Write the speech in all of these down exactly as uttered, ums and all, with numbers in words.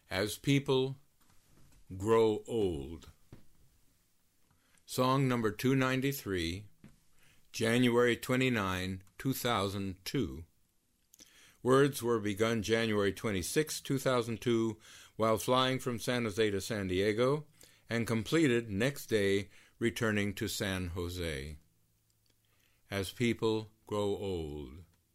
As People Grow Old. Song number two ninety-three, January twenty-ninth, two thousand two. Words were begun January twenty-sixth, two thousand two, while flying from San Jose to San Diego, and completed next day returning to San Jose. As People Grow Old.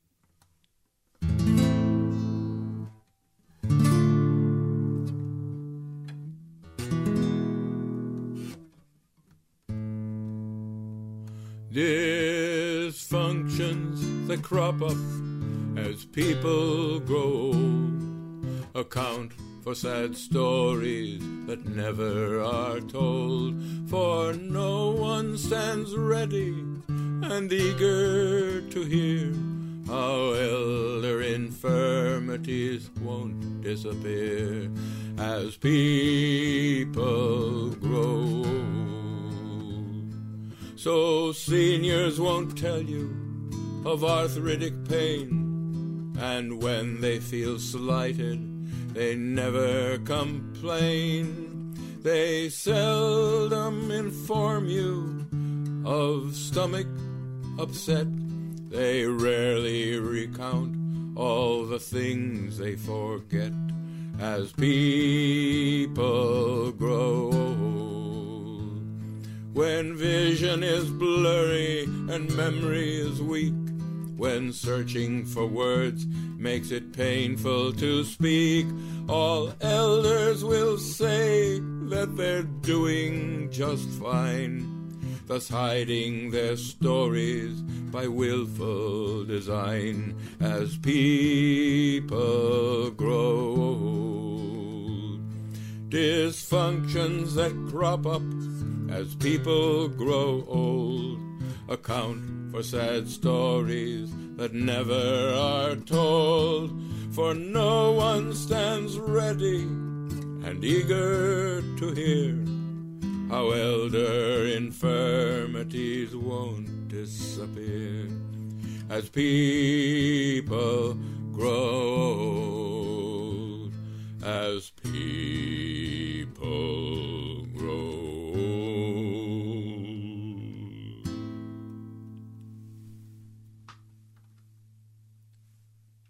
Dysfunctions that crop up as people grow old account for sad stories that never are told, for no one stands ready and eager to hear how elder infirmities won't disappear as people grow old. So seniors won't tell you of arthritic pain, and when they feel slighted, they never complain. They seldom inform you of stomach upset. They rarely recount all the things they forget as people grow old. When vision is blurry and memory is weak, when searching for words makes it painful to speak, all elders will say that they're doing just fine, thus hiding their stories by willful design as people grow old. Dysfunctions that crop up as people grow old account for sad stories that never are told, for no one stands ready and eager to hear how elder infirmities won't disappear as people grow old, as people